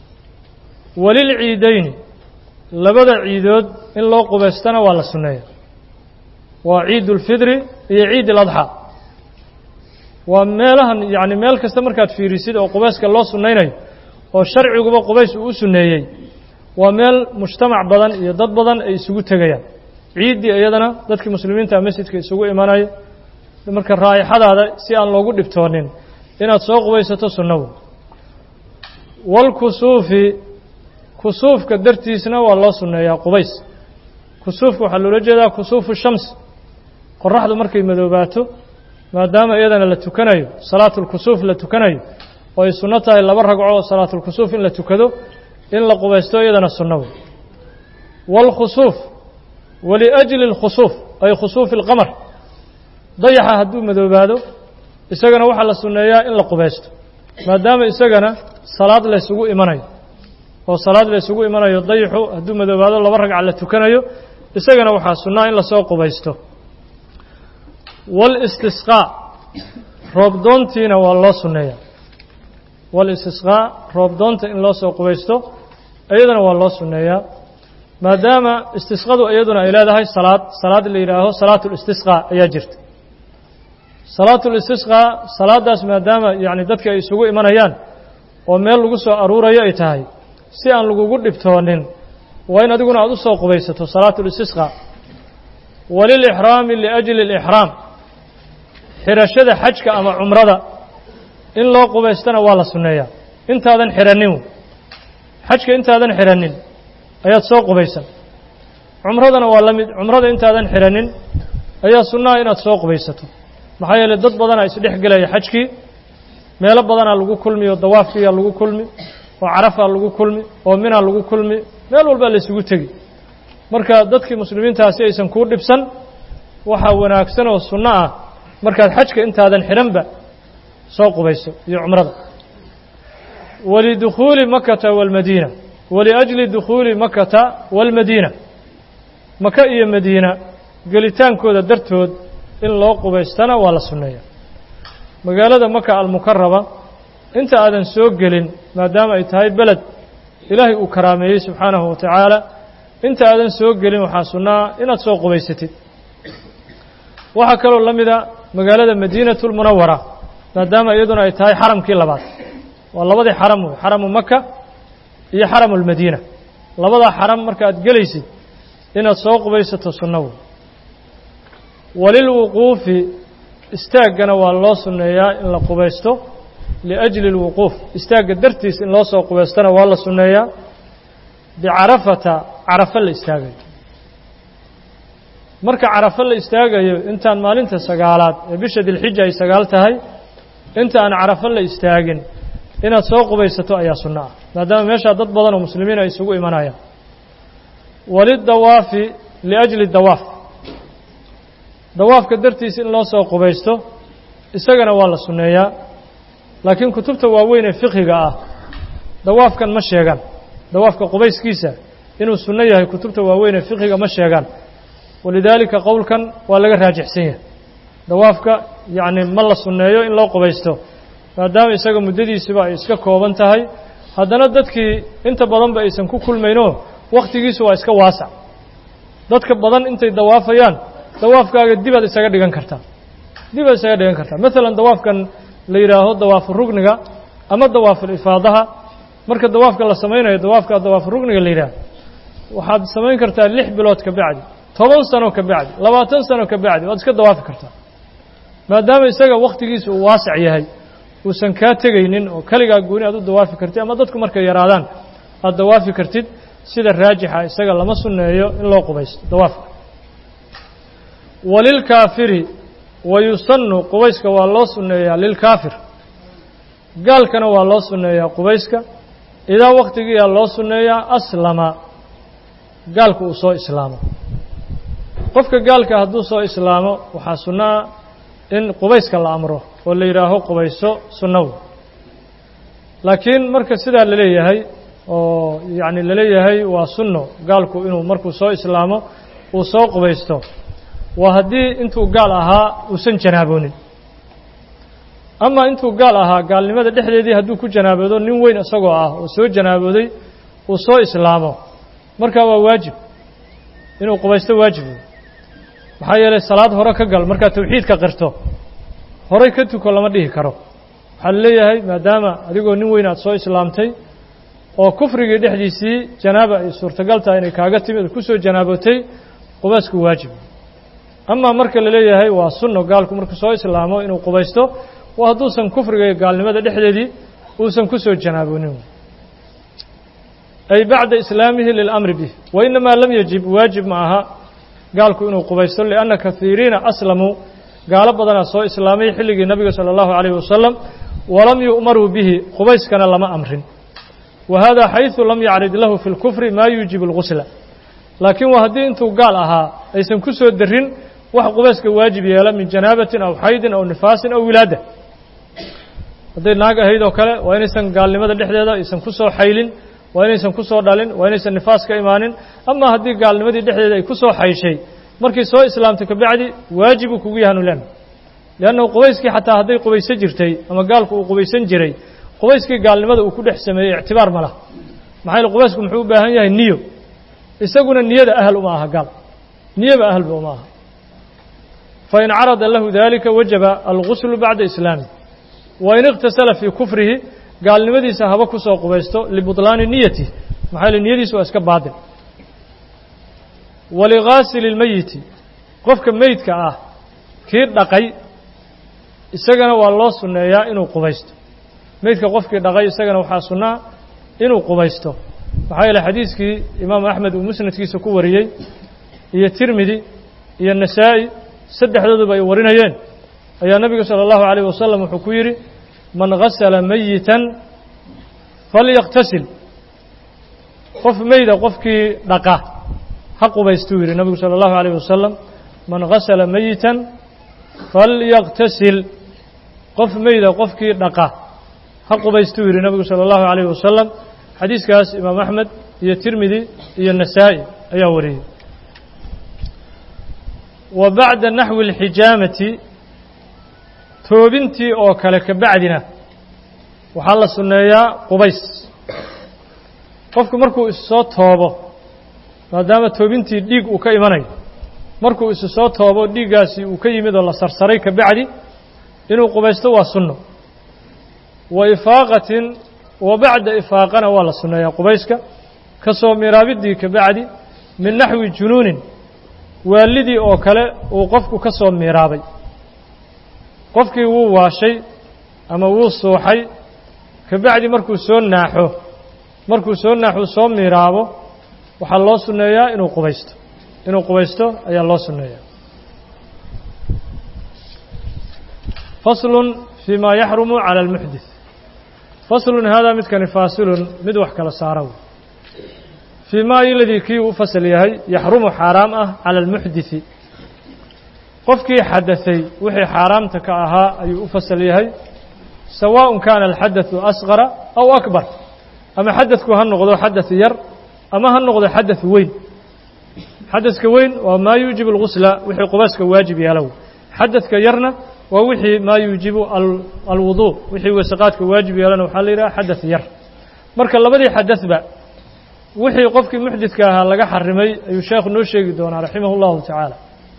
walilciidayni labada ciidood in loo qubaystana waa la sunneeya waa ciid اlfidri iyo ciid اladxaa waa meelahan yani meel kasta markaad fiirisid oo qubayska loo sunnaynayo oo sharciguba qubays uu u sunneeyey waa meel mujtamac badan iyo dad badan ay isugu tegayaan ciiddii iyadana dadkii muslimiinta masjidka isugu imanaya marka raa'ixadaada si aan loogu dhibtoonin inaad soo qubaysato sunno wey walkusuufi kusuufka dartiisna waa loo sunneeyaa qubays kusuufka waxaa loola jeedaa kusuufu shams qoraxdu markay madoobaato maadaama iyadana la tukanayo salaatulkusuuf la tukanayo oo ay sunno tahay 2 ragco oo salaatulkusuuf in la tukado in la qubaysto iyadana sunno wey waalkhusuuf waliأjli اlkhusuuf ay khusuufi اlqamar dayaxa hadduu madoobaado isagana waxaa la sunneeyaa in la qubaysto maadaama isagana salaad laysugu imanayo oo salaad laysugu imanayo dayaxu hadduu madoobaado 2 ragca la tukanayo isagana waxaa sunnaa in lasoo qubaysto wاlistisqاa roobdoontiina waa loo sunneeyaa wاlistisqاa roobdoonta in loo soo qubaysto iyadana waa loo sunneeyaa maadaama istisqadu iyaduna ay leedahay salaad la yidhaaho salaat اlistisqاa ayaa jirta salaat اlistisqاa salaadaas maadaama yani dadka ay isugu imanayaan oo meel lagu soo aruurayo ay tahay si aan lagugu dhibtoonin waa in adiguna aad u soo qubaysato salaat اlistisqاa walilixraami liأjli اlixraam xirashada xajka ama cumrada in loo qubaystana waa la sunneeyaa intaadan xiranin xajka intaadan xiranin ayaad soo qubaysan cumradana waa la mid cumrada intaadan xiranin ayaa sunnaha inaad soo qubaysato maxaa yeelay dad badanaa isdhex gelaya xajkii meelo badanaa lagu kulmi oo dawaafkiiyaa lagu kulmi oo carafaa lagu kulmi oo minaa lagu kulmi meel walbaa la isugu tegi marka dadkii muslimiintaha si aysan kuu dhibsan waxaa wanaagsan oo sunno ah markaad xajka intaadan xiranba soo qubayso iyo cumrada walidukhuuli makata walmadiina waliajli dukhuuli makata walmadiina maka iyo madiina gelitaankooda dartood in loo qubaystana waa la sunneeya magaalada maka almukaraba inta aadan soo gelin maadaama ay tahay beled ilaahay uu karaameeyey subxaanahu wa tacaala inta aadan soo gelin waxaa sunnaa inaad soo qubaysatid waxaa kaloo la mida magaalada madiinatulmunawara maadaama iyaduna ay tahay xaramkii labaad waa labadii xaram wey xaramu maka iyo xaramu lmadiina labadaa xaram marka aad gelaysid inaad soo qubaysato sunno wey walilwuquufi istaaggana waa loo sunneeyaa in la qubaysto liajli اlwuquuf istaagga dartiis in loo soo qubaystana waa la sunneeyaa bicarafata carafa la istaagayo marka carafa la istaagayo intaan maalinta sagaalaad ee bisha dilxija ay sagaal tahay inta aan carafa la istaagin inaad soo qubaysato ayaa sunno ah maadaama meeshaa dad badan oo muslimiin ay isugu imanayaan walidawaafi liajli dawaaf dawaafka dartiis in loo soo qubaysto isagana waa la sunneeyaa laakiin kutubta waaweyn ee fiqhiga ah dawaafkan ma sheegaan dawaafka qubayskiisa inuu sunno yahay kutubta waaweyn ee fiqhiga ma sheegaan walidaalika qowlkan waa laga raajixsan yahay dawaafka yacni ma la sunneeyo in loo qubaysto maadaama isaga muddadiisuba ay iska kooban tahay haddana dadkii inta badanba aysan ku kulmaynoo wakhtigiisu waa iska waasac dadka badan intay dawaafayaan dawaafkaaga dibaad isaga dhigan kartaa dibaad isaga dhigan kartaa maalan dawaafkan la yidhaaho dawaafu rugniga ama dawaaful ifaadaha marka dawaafka la samaynayo dawaafka dawaafu rugniga la yidhaaho waxaad samayn kartaa 6 bilood ka bacdi 10 sano ka bacdi 20 sano ka bacdi waad iska dawaafi kartaa maadaama isaga wakhtigiisu uu waasac yahay uusan kaa tegaynin oo kaligaa gooni aad u dawaafi kartid ama dadku markay yaraadaan aad dawaafi kartid sida raajixa isaga lama sunneeyo in loo qubaysto dawaafka walilkaafiri wayusannu qubayska waa loo sunneeyaa lilkaafir gaalkana waa loo sunneeyaa qubayska idaa wakhtigiiyaa loo sunneeyaa aslama gaalku uu soo islaamo qofka gaalka hadduu soo islaamo waxaa sunnaa in qubayska la amro oo la yidhaaho qubayso sunnaw laakiin marka sidaa la leeyahay oo yacni la leeyahay waa sunno gaalku inuu markuu soo islaamo uu soo qubaysto waa haddii intuu gaal ahaa uusan janaaboonin ama intuu gaal ahaa gaalnimada dhexdeedii hadduu ku janaaboodo nin weyn isagoo ah oo soo janaabooday uu soo islaamo markaa waa waajib inuu qubaysto waajib maxaa yeelay salaad hore ka gal markaad tawxiidka qirto horay ka tuko lama dhihi karo waxaa la leeyahay maadaama adigoo nin weyn aad soo islaamtay oo kufrigii dhexdiisii janaaba ay suurtagal tahay inay kaaga timid ku soo janaabootay qubaysku waajib ama marka la leeyahay waa sunno gaalku markuu soo islaamo inuu qubaysto waa hadduusan kufriga iyo gaalnimada dhexdeedii uusan ku soo janaaboonin ay bacda islaamihi lilamri bih wainamaa lam yajib waajib ma aha gaalku inuu qubaysto lianna kahiiriina aslamuu gaalo badanaa soo islaamay xilligii nabiga sala allahu calayhi wasalam walam yu'maruu bihi qubayskana lama amrin wa hada xaysu lam yacrid lahu fi lkufri maa yuujibu algusla laakiin waa haddii intuu gaal ahaa aysan ku soo darin wax qubayska waajib yeela min janaabatin aw xaydin aw nifaasin aw wilaada hadday naag ahayd oo kale waa inaysan gaalnimada dhexdeeda aysan ku soo xaylin waa inaysan ku soo dhalin waa inaysan nifaas ka imaanin ama haddii gaalnimadii dhexdeeda ay ku soo xayshay markii soo islaamtay kabacdi waajibuu kugu yahanu len liannahu qubayskii xataa hadday qubaysan jirtay ama gaalku uu qubaysan jiray qubayskii gaalnimada uu ku dhex sameeyey ictibaar ma laha maxaa yeele qubaysku muxuu u baahan yahay niyo isaguna niyada ahal uma aha gaal niyaba ahalba uma aha fain carada lahu dalika wajaba alguslu bacda islaamih wain iqtasala fii kufrihi gaalnimadiisa haba ku soo qubaysto libutlaani niyatih maxaa yeele niyadiisu waa iska baadil waligaasili lmeyiti qofka meydka ah kii dhaqay isagana waa loo sunneeyaa inuu qubaysto meydka qofkii dhaqay isagana waxaa sunnaa inuu qubaysto maxaa yeele xadiiskii imaamu axmed uu musnadkiisa ku wariyey iyo tirmidi iyo nasaa'i saddexdooduba ay warinayeen ayaa nabigu sala allahu calayh wasalam wuxuu ku yidhi man gasala meyitan falyaktasil qof meyda qofkii dhaqa ha qubaystuu yidhi nabigu sala allahu calayh wasalam man gasala meyitan falyaqtasil qof meyda qofkii dhaqa ha qubaystuu yidhi nabigu salى الlahu عalيه wasalam xadiiskaas imaam axmed iyo tirmidi iyo nasaa'i ayaa wariyey wa bacda naxwi اlxijaamati toobintii oo kale ka bacdina waxaa la sunneeyaa qubays qofku markuu isu soo toobo maadaama toobintii dhiig uu ka imanayo markuu isu soo toobo dhiiggaasi uu ka yimid oo la sarsaray ka bacdi inuu qubaysto waa sunno wa ifaaqatin wa bacda ifaaqana waa la sunneeyaa qubayska ka soo miiraabiddii ka bacdi min naxwi junuunin waalidii oo kale uu qofku ka soo miiraabay qofkii wuu waashay ama wuu suuxay ka bacdi markuu soo naaxuu soo miiraabo waxaa loo sunneeyaa inuu qubaysto ayaa loo sunneeyaa faslun fii ma yaxrumu cala almuxdith faslun haadaa midkani faasilun mid wax kala saara wey fii ma iladii kii uu fasal yahay yaxrumu xaaraam ah cala almuxdithi qofkii xadaثay wixii xaaraamta ka ahaa ayuu u fasal yahay sawaaء kaana alxadaثu asqara aw akbar ama xadadku ha noqdo xadaث yar ama ha noqdo xadaث weyn xadaثka weyn waa maa yuujibu اlgusla wixii qubayska waajib yeelow xadaثka yarna waa wixii maa yuujibu alwuضuء wixii wasaqaadka waajib yeelana waxaa la yidhaha xadaث yar marka labadii xadaثba wixii qofkii muxdidka ahaa laga xarimay ayuu sheekhu noo sheegi doonaa raximah اllahu tacaala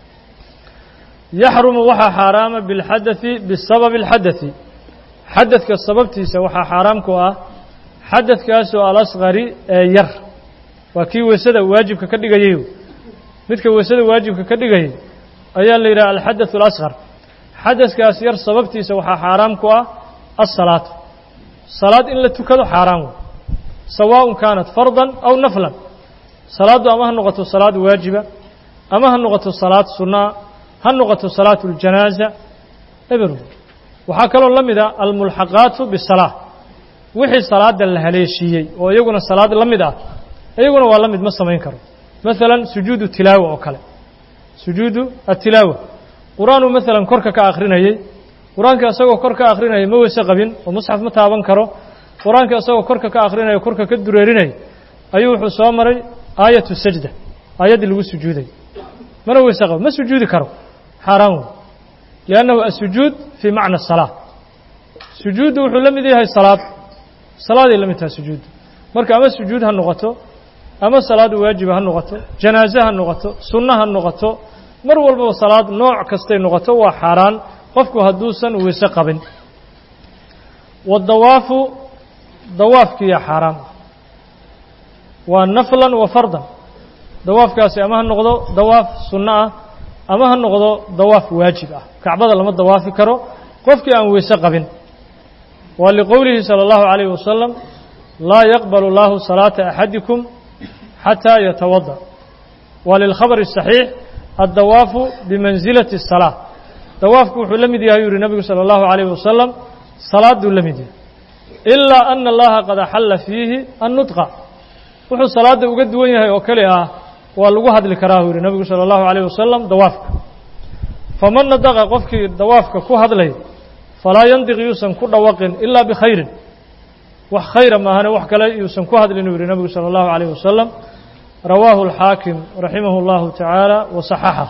yaxrumu waxaa xaaraama biاlxadaثi bisababi اlxadaثi xadadka sababtiisa waxaa xaaraam ku ah xadadkaasoo alasqari ee yar waa kii weysada waajibka ka dhigayay midka weysada waajibka ka dhigayay ayaa la yidhaha alxadaثu اlasqar xadadkaas yar sababtiisa waxaa xaaraam ku ah asalaatu salaad in la tukado xaaraan wey sawaaء kaanat fardan aw naflan salaaddu ama ha noqoto salaad waajiba ama ha noqoto salaad sunnaa ha noqoto salaatu اljanaaza eberu waxaa kaloo la mida almulxaqaatu bisalaa wixii salaada la haleeshiiyey oo iyaguna salaad la mid ah iyaguna waa la mid ma samayn karo maalan sujuudu tilaawa oo kale sujuudu atilaawa qur-aanuu maalan korka ka akhrinayey qur-aanka isagoo kor ka akhrinaya ma weyse qabin oo musxaf ma taaban karo qur-aanka isagoo korka ka akhrinaya korka ka dureerinaya ayuu wuxuu soo maray aayatu sajda aayaddii lagu sujuuday mana weyse qabo ma sujuudi karo xaaraan wey liannahu asujuud fii macna asalaa sujuuddu wuxuu la mid yahay salaaday la mid tahay sujuuddu marka ama sujuud ha noqoto ama salaad waajiba ha noqoto janaaze ha noqoto sunno ha noqoto mar walbaba salaad nooc kastay noqoto waa xaaraan qofku hadduusan weyse qabin waddawaafu dawaafkiiya xaaraam waa naflan wa fardan dawaafkaasi ama ha noqdo dawaaf sunno ah ama ha noqdo dawaaf waajib ah kacbada lama dawaafi karo qofkii aan weyse qabin waa liqowlihi salى اllahu عalayه wasalam laa yaqbal اllahu salaata axadikum xataa yatawada waa lilkhabr الصaxiix addawaafu bimansilati الsalaa dawaafku wuxuu la mid yahay yuu yihi nabigu salى اllahu عalayه wasalam salaaduu la mid yahay ilaa ana allaha qad axalla fiihi annutqa wuxuu salaadda uga duwan yahay oo keli ah waa lagu hadli karaa uu yihi nabigu salى اllahu عalayه wasalam dawaafka faman nadaqa qofkii dawaafka ku hadlay falaa yandiq yuusan ku dhawaqin ilaa bikhayrin wax khayra maahane wax kale yuusan ku hadlin uu yihi nabigu salى اllahu عalayه wasalam rawaahu اlxaakim raximah اllahu tacaala wasaxaxa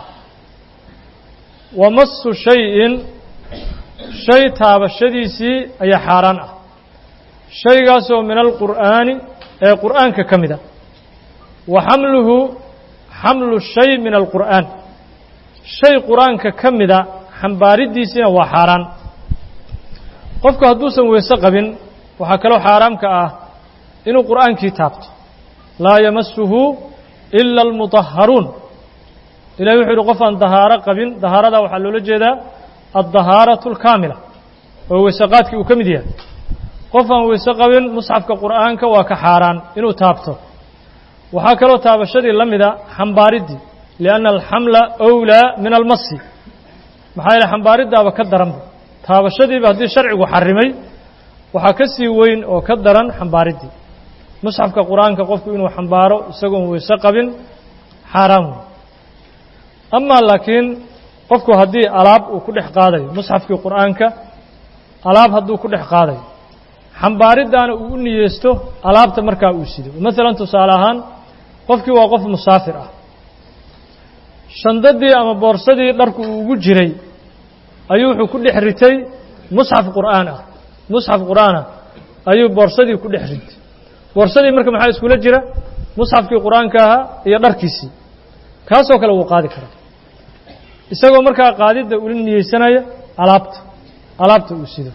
wamasu shayin shay taabashadiisii ayaa xaaraan ah shaygaasoo min alqur'aani ee qur'aanka ka mida wa xamlu shay min alqur'aan shay qur'aanka ka mida xambaariddiisiina waa xaaraan qofku hadduusan weyse qabin waxaa kaloo xaaraamka ah inuu qur'aankii taabto laa yamasuhu ila almutahharuun ilahi wuxuu yihi qof aan dahaaro qabin dahaaradaa waxaa loola jeedaa addahaaratu alkaamila oo weysaqaadkii uu ka mid yahay qof aan weyse qabin musxafka qur'aanka waa ka xaaraan inuu taabto waxaa kaloo taabashadii la mida xambaariddii lianna alxamla أwlaa min almasi maxaa yeele xambaariddaaba ka daranba taabashadiiba haddii sharcigu xarimay waxaa ka sii weyn oo ka daran xambaariddii musxafka qur'aanka qofku inuu xambaaro isagoon weyse qabin xaaraan wey amaa laakiin qofku haddii alaab uu ku dhex qaadayo musxafkii qur'aanka alaab hadduu ku dhex qaadayo xambaaridaana uu u niyeysto alaabta markaa uu sido maalan tusaale ahaan qofkii waa qof musaafir ah shandadii ama boorsadii dharku uu ugu jiray ayuu wuxuu ku dhex ritay musxaf qur'aan ah ayuu boorsadii ku dhex ritay boorsadii marka maxaa iskula jira musxafkii qur'aanka ahaa iyo dharkiisii kaasoo kale wuu qaadi karaa isagoo markaa qaadidda ula niyeysanaya alaabta uu sido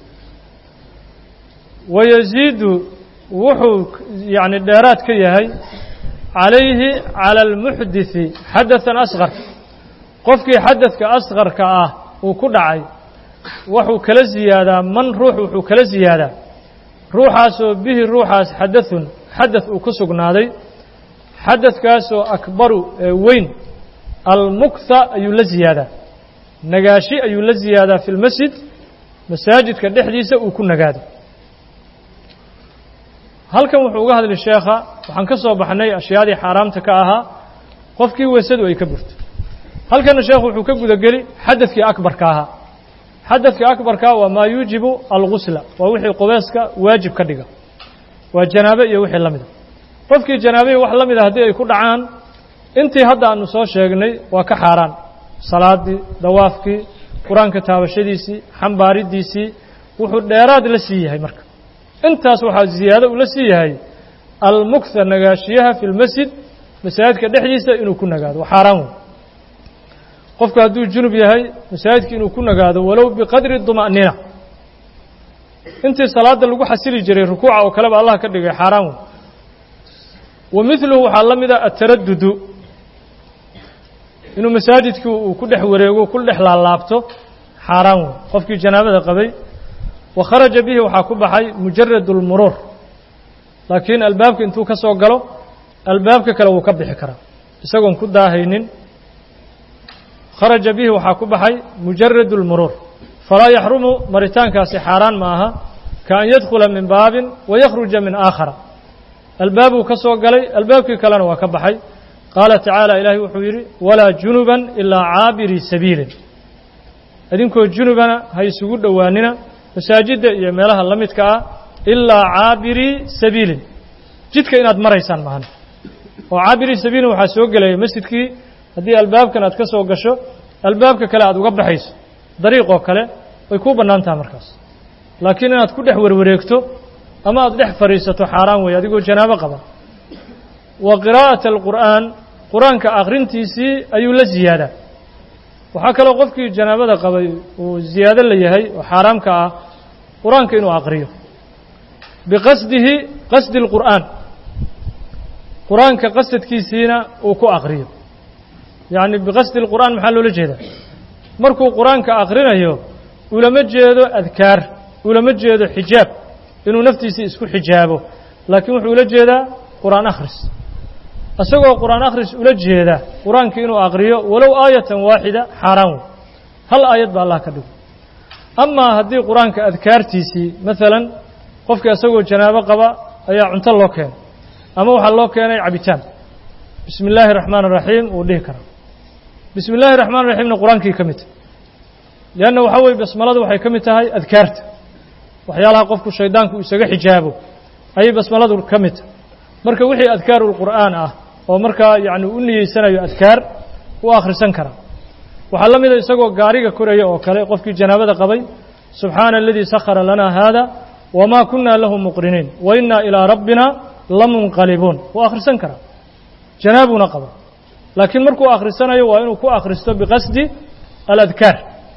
wayaziidu wuxuu yani dheeraad ka yahay calayhi cala almuxditثi xadathan asqar qofkii xadadka asqarka ah uu ku dhacay wuxuu kala ziyaadaa ruux wuxuu kala ziyaadaa ruuxaasoo bihi ruuxaas xadaث uu ku sugnaaday xadadkaasoo akbaru ee weyn almuktha ayuu la ziyaadaa nagaashi ayuu la ziyaadaa fi lmasjid masaajidka dhexdiisa uu ku nagaado halkan wuxuu uga hadlay sheekha waxaan ka soo baxnay ashyaadii xaaraamta ka ahaa qofkii weysadu ay ka burto halkana sheekhu wuxuu ka gudageli xadadkii akbarka ahaa xadadka akbarka waa maa yuujibu algusla waa wixii qubeyska waajib ka dhiga waa janaabe iyo wixii la mida qofkii janaabihii wax la mida haddii ay ku dhacaan intii hadda aanu soo sheegnay waa ka xaaraan salaadii dawaafkii qur-aanka taabashadiisii xambaaridiisii wuxuu dheeraad la sii yahay marka intaas waxaa ziyaado uu la sii yahay almuktha nagaashiyaha fi lmasjid masaajidka dhexdiisa inuu ku nagaado waa xaaraan wey qofku hadduu junub yahay masaajidka inuu ku nagaado walow biqadri duma'nina intii salaada lagu xasili jiray rukuuca oo kaleba allah ka dhigay xaaraan wey wa midluhu waxaa la mida ataradudu inuu masaajidkii uu ku dhex wareego ku dhex laalaabto xaaraan wey qofkii janaabada qabay wa kharaja bihi waxaa ku baxay mujarad اlmuruur laakiin albaabka intuu ka soo galo albaabka kale wuu ka bixi karaa isagoon ku daahaynin kharaja bihi waxaa ku baxay mujarad اlmuruur falaa yaxrumu maritaankaasi xaaraan ma aha ka an yadkhula min baabin wayakhruja min aakhara albaabuu ka soo galay albaabkii kalena waa ka baxay qaala tacaala ilaahay wuxuu yidhi walaa junuban ilaa caabirii sabiilin idinkoo junubana ha isugu dhowaanina masaajidda iyo meelaha la midka ah ilaa caabirii sabiilin jidka inaad maraysaan mahan oo caabirii sabiilin waxaa soo gelaya masjidkii haddii albaabkan aad ka soo gasho albaabka kale aad uga baxayso dariiqoo kale way kuu bannaan taha markaas laakiin inaad ku dhex warwareegto ama aad dhex fadhiisato xaaraan weeye adigoo janaabo qaba wa qiraa'ata alqur'aan qur-aanka akhrintiisii ayuu la ziyaadaa waxaa kaloo qofkii janaabada qabay uu ziyaado la yahay oo xaaraamka ah qur-aanka inuu aqriyo biqasdihi qasdi اlqur'aan qur-aanka qasadkiisiina uu ku aqriyo yacni biqasdi اlqur'aan maxaa loola jeedaa markuu qur-aanka aqrinayo ulama jeedo adkaar ulama jeedo xijaab inuu naftiisii isku xijaabo laakiin wuxuu ula jeedaa qur'aan akhris isagoo qur'aan akhris ula jeeda qur-aankii inuu aqriyo walow aayatan waaxida xaaraan wey hal aayad baa allah ka dhigo amaa haddii qur-aanka adkaartiisii maalan qofkii isagoo janaabo qaba ayaa cunto loo keenay ama waxaa loo keenay cabitaan bismi illaahi raxmaan raxiim wuu dhihi karaa bismi illaahi raxmaan raxiimna qur-aankii ka mid tahay lianna waxaa weye basmaladu waxay ka mid tahay adkaarta waxyaalaha qofku shaydaanku isaga xijaabo ayay basmaladu ka mid tahay marka wixii adkaarulqur'aan ah oo markaa yacni u niyeysanayo adkaar u akhrisan karaa waxaa la mida isagoo gaariga koraya oo kale qofkii janaabada qabay subxaana aladii sakhara lanaa haada wamaa kunna lahu muqriniin wa innaa ilaa rabbina lamunqalibuun wuu akhrisan karaa janaabuuna qaba laakiin markuu akhrisanayo waa inuu ku akhristo biqasdi aladkaar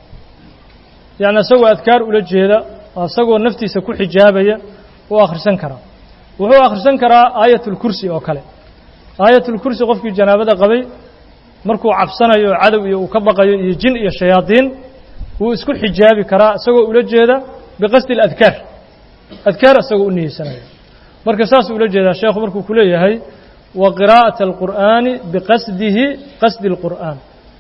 yacni isagoo adkaar ula jeeda isagoo naftiisa ku xijaabaya uu akhrisan karaa wuxuu akhrisan karaa aayatulkursi oo kale aayatulkursi qofkii janaabada qabay markuu cabsanayo cadow iyo uu ka baqayo iyo jin iyo shayaadiin wuu isku xijaabi karaa isagoo ula jeeda biqasdi aladkaar adkaar isagoo u niyeysanayo marka saasuu ula jeedaa sheekhu markuu ku leeyahay wa qiraa'ata alqur'aani biqasdihi qasdi اlqur'aan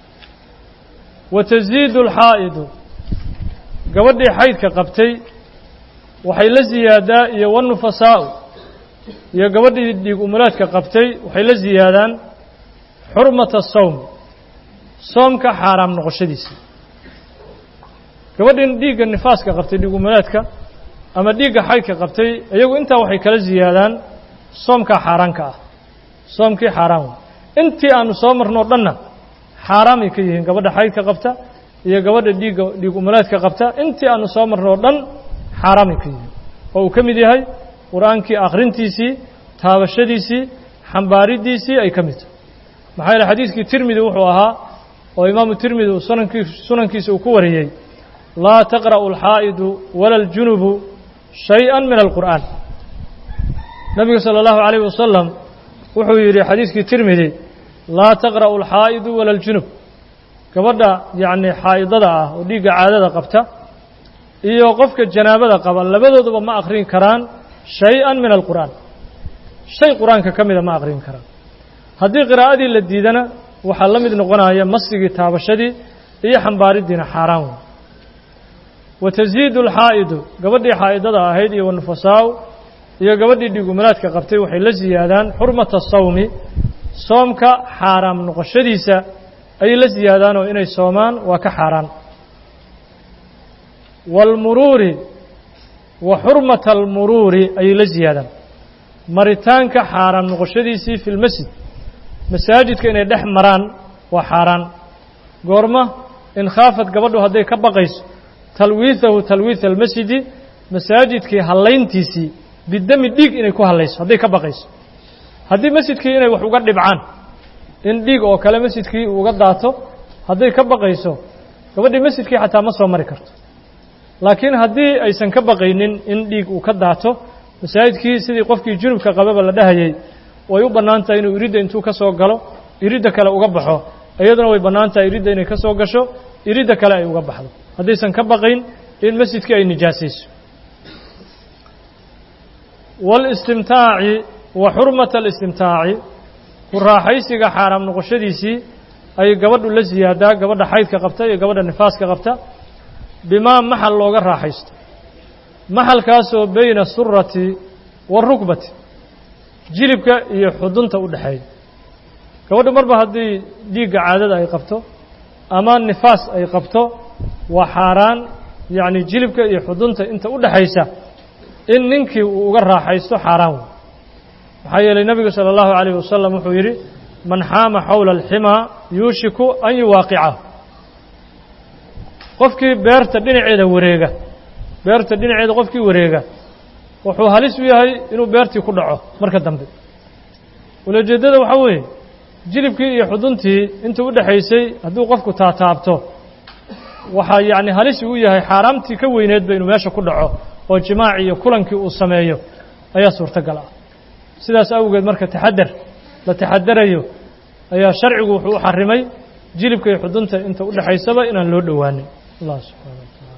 wa taziidu alxaa'idu gabadhii xaydka qabtay waxay la ziyaadaa iyo wanufasaa'u iyo gabadhii dhiig umulaadka qabtay waxay la ziyaadaan xurmata asawm soomka xaaraam noqoshadiisa gabadhan dhiigga nifaaska qabtay dhiig umulaadka ama dhiigga xaydka qabtay iyagu intaa waxay kala ziyaadaan soomka xaaraanka ah soomkii xaaraan intii aanu soo marnoo dhanna xaaraamay ka yihiin gabadha xaydka qabta iyo gabadha dhiig umulaadka qabta intii aanu soo marnoo dhan xaaraamay ka yihiin oo uu ka mid yahay qur'aankii akhrintiisii taabashadiisii xambaaridiisii ay ka mid tahay maxaa yeele xadiiskii tirmidi wuxuu ahaa oo imaamu tirmidi uu sunankiisa uu ku wariyey laa taqra'u alxaa'idu wala aljunubu shay-an min alqur'aan nabiga sala allahu calayh wasalam wuxuu yidhi xadiiskii tirmidi laa taqra'u alxaa'idu wala aljunub gabadha yacni xaa'idada ah oo dhiigga caadada qabta iyo qofka janaabada qaba labadooduba ma akhrin karaan shay-an min alqur'aan shay qur-aanka ka mida ma akhrin karaan haddii qiraa'adii la diidana waxaa la mid noqonaya masigii taabashadii iyo xambaaridiina xaaraan wey watasiidu alxaa'idu gabadhii xaa'idada ahayd iyo wanufasaa'u iyo gabadhii dhiigumalaadka qabtay waxay la siyaadaan xurmata sawmi soomka xaaraam noqoshadiisa ayay la siyaadaan oo inay soomaan waa ka xaaraan waalmuruuri wa xurmata almuruuri ayay la siyaadaan maritaanka xaaraam noqoshadiisii fi lmasjid masaajidka inay dhex maraan waa xaaraan goorma in khaafad gabadhu hadday ka baqayso talwiihahu talwiitha almasjidi masaajidkii hallayntiisii bidami dhiig inay ku hallayso hadday ka baqayso haddii masjidkii inay wax uga dhibcaan in dhiig oo kale masjidkii uu uga daato hadday ka baqayso gabadhii masjidkii xataa ma soo mari karto laakiin haddii aysan ka baqaynin in dhiig uu ka daato masaajidkii sidii qofkii junubka qababa la dhahayay way u bannaan tahay inuu iridda intuu ka soo galo iridda kale uga baxo iyaduna way bannaan tahay iridda inay ka soo gasho iridda kale ay uga baxdo haddaysan ka baqayn in masjidkii ay nijaasayso waalistimtaaci wa xurmata alistimtaaci ku raaxaysiga xaaraam noqoshadiisii ay gabadhu la siyaadaa gabadha xaydka qabta iyo gabadha nifaaska qabta bimaa maxal looga raaxaysto maxalkaasoo bayna surati waarukbati jilibka iyo xudunta u dhexeeya gabadhu marba haddii dhiigga caadada ay qabto ama nifaas ay qabto waa xaaraan yacni jilibka iyo xudunta inta u dhexaysa in ninkii uu uga raaxaysto xaaraan wey maxaa yeelay nebigu sala allahu calayh wasalam wuxuu yidhi man xaama xawla alximaa yuushiku an yuwaaqicahu qofkii beerta dhinaceeda wareega beerta dhinaceeda qofkii wareega wuxuu halis u yahay inuu beertii ku dhaco marka dambe ulajeeddada waxaa weeye jilibkii iyo xuduntii inta u dhexaysay hadduu qofku taataabto waxaa yacni halis u yahay xaaraamtii ka weyneedba inuu meesha ku dhaco oo jimaaci iyo kulankii uu sameeyo ayaa suurtagal ah sidaas awgeed marka taxadar la taxadarayo ayaa sharcigu wuxuu u xarimay jilibka iyo xudunta inta u dhexaysaba inaan loo dhowaanin allah subxaana wa taala